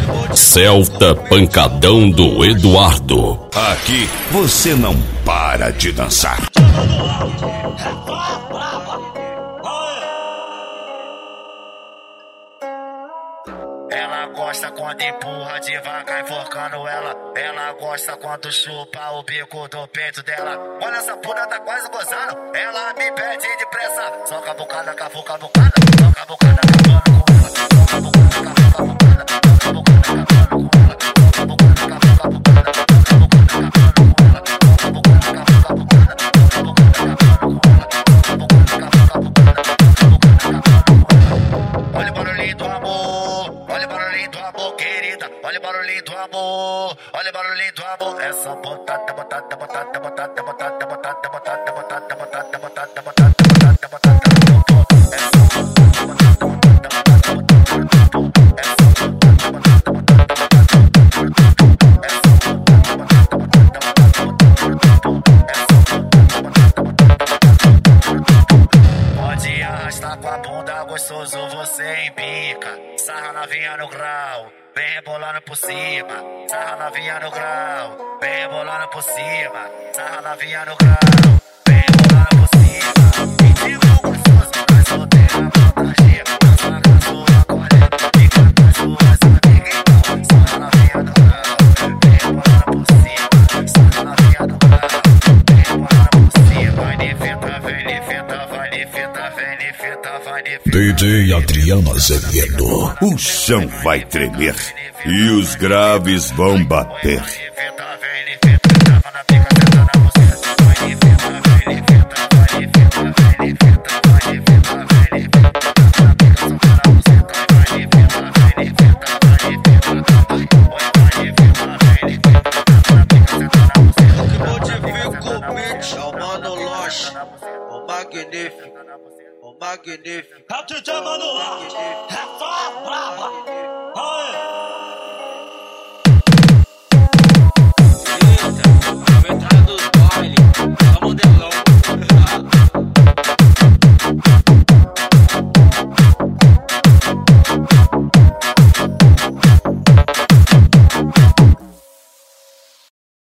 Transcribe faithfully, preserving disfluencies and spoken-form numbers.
Celta Pancadão do Eduardo. Aqui você não para de dançar. Ela gosta quando empurra devagar, enforcando ela. Ela gosta quando chupa o bico do peito dela. Olha, essa puta tá quase gozando. Ela me pede depressa. Soca a bocada, cavuca a bocada. Soca a bocada, cavando com ela. Soca a bocada, cavuca a bocada. Soca a bocada, cavando com ela. Soca a bocada, cavuca a bocada. Soca a bocada, cavando com ela. Soca a bocada, cavuca a bocada. Soca a bocada, cavando com ela. Soca a bocada, cavuca a bocada. Soca a bocada, cavando com ela. Olha o barulhinho do amor. Olha o barulhinho do amor, querida. Olha o barulhinho do amor. Olha o barulhinho do amor. Essa botada, botada, botada, botada, botada, botada, botada, botada, botada, botada, botada, botada, botada. Pode arrastar com a bunda, gostoso você embica. Sarra novinha no grau, vem rebolando por cima. Sarra novinha no grau, vem rebolando por cima. Sarra novinha no grau, vem rebolando por cima. Me diga gostoso, mas solteira fantasia. Dança com a sua colher, fica com as suas amigas. Então, sarra novinha no grau, vem rebolando por cima. Sarra novinha no grau, vem rebolando por cima. Vai de fita, vem de fita, vai de fita, vem de fita, vai de fita. D J Adriano Azevedo. O chão vai tremer e os graves vão bater. Magnífico, o magnífico. É o D J Manoel, é só brava.